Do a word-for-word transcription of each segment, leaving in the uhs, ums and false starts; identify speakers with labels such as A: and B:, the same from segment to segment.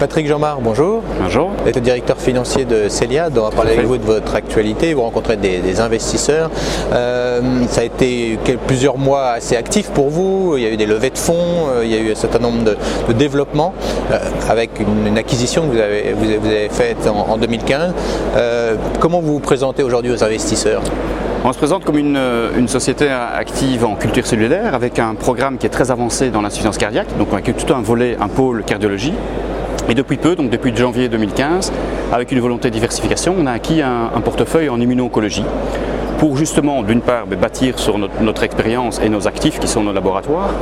A: Patrick Jeanmar, bonjour.
B: Bonjour.
A: Vous êtes le directeur financier de Celiad. On va parler avec vous de votre actualité. Vous rencontrez des, des investisseurs. Euh, ça a été plusieurs mois assez actifs pour vous. Il y a eu des levées de fonds, il y a eu un certain nombre de, de développements euh, avec une, une acquisition que vous avez, vous avez, vous avez faite en, en deux mille quinze. Euh, comment vous vous présentez aujourd'hui aux investisseurs ?
B: On se présente comme une, une société active en culture cellulaire avec un programme qui est très avancé dans l'insuffisance cardiaque, donc on a tout un volet, un pôle cardiologie. Et depuis peu, donc depuis janvier deux mille quinze, avec une volonté de diversification, on a acquis un, un portefeuille en immuno-oncologie pour justement, d'une part, bâtir sur notre, notre expérience et nos actifs qui sont nos laboratoires,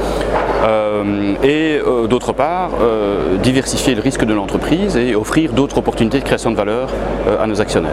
B: euh, et euh, d'autre part, euh, diversifier le risque de l'entreprise et offrir d'autres opportunités de création de valeur euh, à nos actionnaires.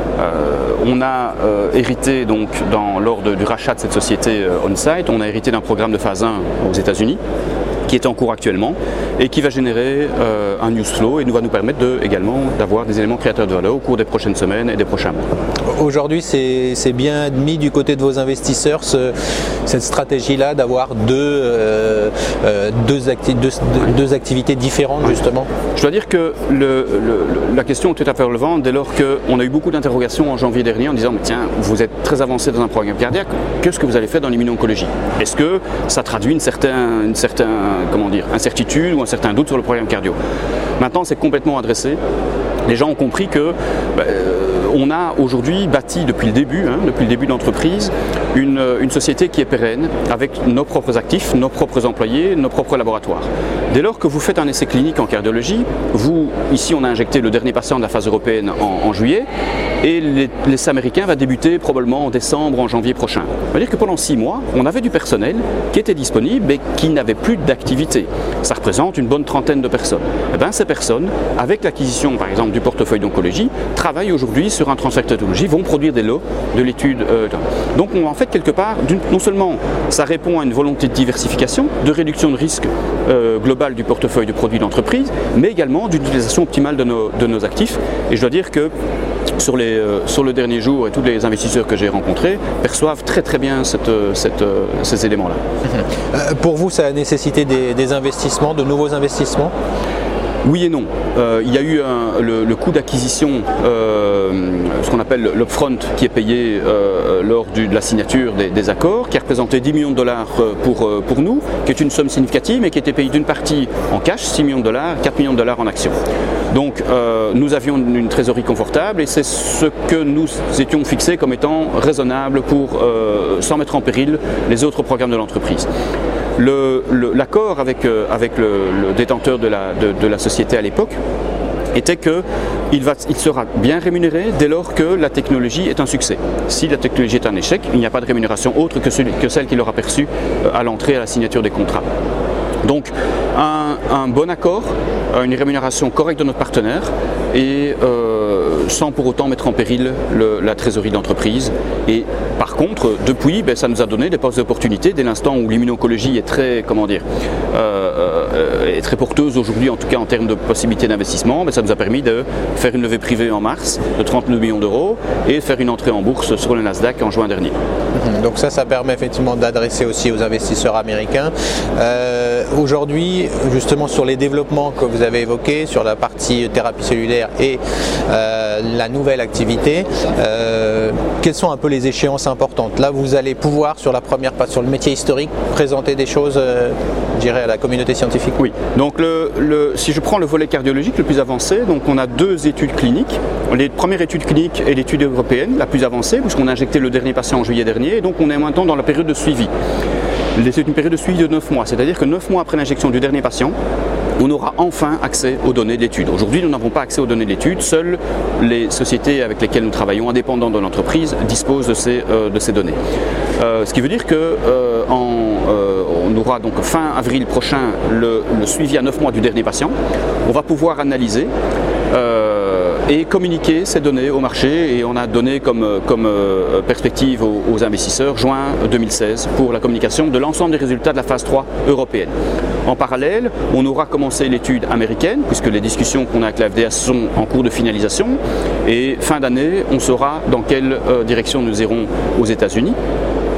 B: Euh, on a euh, hérité donc dans, lors de, du rachat de cette société euh, OnSite, on a hérité d'un programme de phase un aux États-Unis qui est en cours actuellement et qui va générer euh, un news flow et nous va nous permettre de, également d'avoir des éléments créateurs de valeur au cours des prochaines semaines et des prochains mois.
A: Aujourd'hui, c'est bien admis du côté de vos investisseurs ce, cette stratégie-là d'avoir deux, euh, deux, acti deux, deux activités différentes justement.
B: Je dois dire que le, le, la question est tout à fait relevante dès lors qu'on a eu beaucoup d'interrogations en janvier dernier en disant mais tiens, vous êtes très avancé dans un programme cardiaque, qu'est-ce que vous allez faire dans l'immuno-oncologie? Est-ce que ça traduit une certaine, une certaine comment dire, incertitude ou un certain doute sur le programme cardio? Maintenant, c'est complètement adressé. Les gens ont compris que bah, on a aujourd'hui bâti depuis le début, hein, depuis le début de l'entreprise, une, une société qui est pérenne avec nos propres actifs, nos propres employés, nos propres laboratoires. Dès lors que vous faites un essai clinique en cardiologie, vous, ici on a injecté le dernier patient de la phase européenne en, en juillet et l'essai américain va débuter probablement en décembre, en janvier prochain. Ça veut dire que pendant six mois, on avait du personnel qui était disponible et qui n'avait plus d'activité. Ça représente une bonne trentaine de personnes. Et bien, ces personnes, avec l'acquisition par exemple du portefeuille d'oncologie, travaillent aujourd'hui sur un transfert de technologie, vont produire des lots de l'étude. Euh, donc on, en fait quelque part, non seulement ça répond à une volonté de diversification, de réduction de risque euh, global du portefeuille de produits d'entreprise, mais également d'utilisation optimale de nos, de nos actifs. Et je dois dire que Sur, les, euh, sur le dernier jour, et tous les investisseurs que j'ai rencontrés perçoivent très très bien cette, cette, euh, ces éléments-là.
A: Euh, pour vous, ça a nécessité des, des investissements, de nouveaux investissements ?
B: Oui et non. Euh, il y a eu un, le, le coût d'acquisition, euh, ce qu'on appelle l'upfront, qui est payé euh, lors du, de la signature des, des accords, qui a représenté dix millions de dollars pour, pour nous, qui est une somme significative, mais qui était payée d'une partie en cash, six millions de dollars, quatre millions de dollars en actions. Donc euh, nous avions une trésorerie confortable et c'est ce que nous étions fixés comme étant raisonnable pour, euh, sans mettre en péril les autres programmes de l'entreprise. L'accord avec, euh, avec le, le détenteur de la, de, de la société à l'époque était qu'il il sera bien rémunéré dès lors que la technologie est un succès. Si la technologie est un échec, il n'y a pas de rémunération autre que, celui, que celle qu'il aura perçue à l'entrée à la signature des contrats. Donc un, un bon accord, une rémunération correcte de notre partenaire et euh, sans pour autant mettre en péril le, la trésorerie de l'entreprise. Et par contre, depuis, ben, ça nous a donné des postes d'opportunité dès l'instant où l'immuno-oncologie est très, comment dire, euh, euh, est très porteuse aujourd'hui, en tout cas en termes de possibilités d'investissement. Ben, ça nous a permis de faire une levée privée en mars de trente-neuf millions d'euros et de faire une entrée en bourse sur le Nasdaq en juin dernier.
A: Donc ça, ça permet effectivement d'adresser aussi aux investisseurs américains. Euh, Aujourd'hui, justement sur les développements que vous avez évoqués, sur la partie thérapie cellulaire et euh, la nouvelle activité, euh, quelles sont un peu les échéances importantes? Là, vous allez pouvoir, sur la première passe, sur le métier historique, présenter des choses, euh, je dirais, à la communauté scientifique.
B: Oui, donc le, le, si je prends le volet cardiologique le plus avancé, donc on a deux études cliniques. Les premières études cliniques est l'étude européenne, la plus avancée, puisqu'on a injecté le dernier patient en juillet dernier, et donc on est maintenant dans la période de suivi. C'est une période de suivi de neuf mois, c'est-à-dire que neuf mois après l'injection du dernier patient, on aura enfin accès aux données de l'étude. Aujourd'hui, nous n'avons pas accès aux données de l'étude, seules les sociétés avec lesquelles nous travaillons, indépendantes de l'entreprise, disposent de ces, euh, de ces données. Euh, ce qui veut dire que euh, en, euh, on aura donc fin avril prochain le, le suivi à neuf mois du dernier patient. On va pouvoir analyser euh, et communiquer ces données au marché, et on a donné comme, comme euh, perspective aux, aux investisseurs juin deux mille seize pour la communication de l'ensemble des résultats de la phase trois européenne. En parallèle, on aura commencé l'étude américaine, puisque les discussions qu'on a avec la F D A sont en cours de finalisation, et fin d'année, on saura dans quelle euh, direction nous irons aux États-Unis.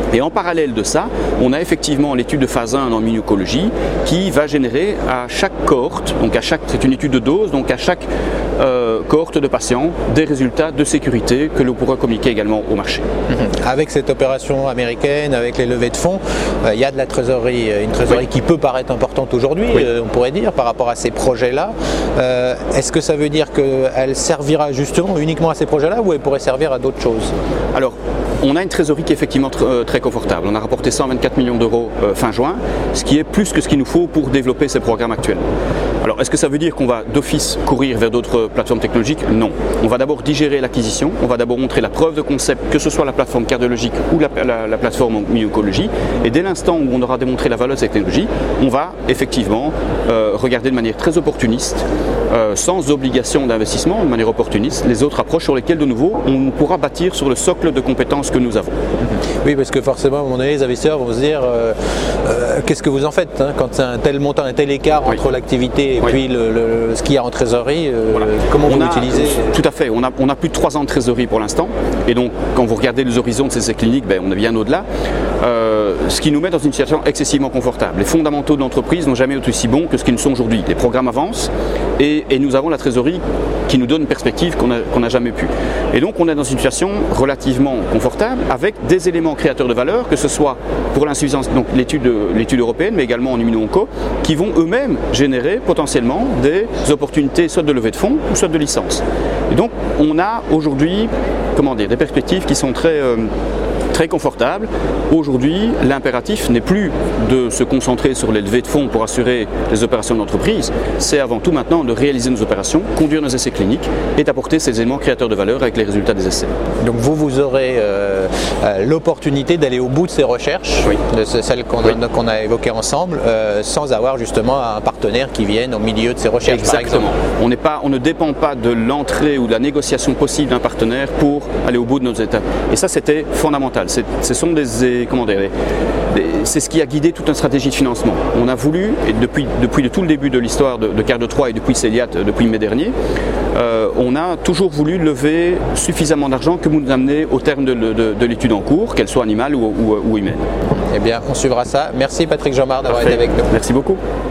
B: Et en parallèle de ça, on a effectivement l'étude de phase un en immunologie qui va générer à chaque cohorte, donc à chaque, c'est une étude de dose, donc à chaque euh, cohorte de patients, des résultats de sécurité que l'on pourra communiquer également au marché.
A: Mmh. Avec cette opération américaine, avec les levées de fonds, il euh, y a de la trésorerie, une trésorerie oui. qui peut paraître importante aujourd'hui, oui. euh, on pourrait dire, par rapport à ces projets-là. Euh, est-ce que ça veut dire qu'elle servira justement uniquement à ces projets-là ou elle pourrait servir à d'autres choses?
B: Alors, on a une trésorerie qui est effectivement tr très confortable. On a rapporté cent vingt-quatre millions d'euros euh, fin juin, ce qui est plus que ce qu'il nous faut pour développer ces programmes actuels. Alors, est-ce que ça veut dire qu'on va d'office courir vers d'autres plateformes technologiques? Non. On va d'abord digérer l'acquisition, on va d'abord montrer la preuve de concept, que ce soit la plateforme cardiologique ou la, la, la plateforme en immunologie. Et dès l'instant où on aura démontré la valeur de cette technologie, on va effectivement euh, regarder de manière très opportuniste, euh, sans obligation d'investissement, de manière opportuniste, les autres approches sur lesquelles de nouveau on pourra bâtir sur le socle de compétences que nous avons.
A: Oui, parce que forcément, à un moment donné, les investisseurs vont se dire euh, euh, qu'est-ce que vous en faites hein, quand c'est un tel montant, un tel écart oui. entre l'activité et oui. puis le, le, ce qu'il y a en trésorerie, euh, voilà. comment on vous l'utilisez?
B: Tout à fait, on a, on a plus de trois ans de trésorerie pour l'instant, et donc quand vous regardez les horizons de ces essais cliniques, ben, on est bien au-delà, euh, ce qui nous met dans une situation excessivement confortable. Les fondamentaux de l'entreprise n'ont jamais été aussi bons que ce qu'ils sont aujourd'hui. Les programmes avancent, et, et nous avons la trésorerie qui nous donne une perspective qu'on n'a qu'on n'a jamais pu. Et donc on est dans une situation relativement confortable, avec des éléments créateurs de valeur, que ce soit pour l'insuffisance, donc l'étude l'étude européenne, mais également en immuno-onco, qui vont eux-mêmes générer potentiellement des opportunités soit de levée de fonds, ou soit de licence. Et donc on a aujourd'hui, comment dire, des perspectives qui sont très euh, très confortable. Aujourd'hui, l'impératif n'est plus de se concentrer sur les levées de fonds pour assurer les opérations de l'entreprise, c'est avant tout maintenant de réaliser nos opérations, conduire nos essais cliniques et d'apporter ces éléments créateurs de valeur avec les résultats des essais.
A: Donc vous, vous aurez euh, euh, l'opportunité d'aller au bout de ces recherches, oui. de celles qu'on oui. a, qu'on a évoquées ensemble, euh, sans avoir justement un partenaire qui vienne au milieu de ces recherches.
B: Exactement. On n'est pas, on ne dépend pas de l'entrée ou de la négociation possible d'un partenaire pour aller au bout de nos étapes. Et ça, c'était fondamental. C'est, ce sont des, comment dire, des, des, c'est ce qui a guidé toute une stratégie de financement. On a voulu, et depuis, depuis le tout le début de l'histoire de, de Cardio trois et depuis Céliat, depuis mai dernier, euh, on a toujours voulu lever suffisamment d'argent que vous nous amenez au terme de, de, de l'étude en cours, qu'elle soit animale ou, ou, ou humaine.
A: Eh bien, on suivra ça. Merci Patrick Jeanmard d'avoir été avec nous.
B: Merci beaucoup.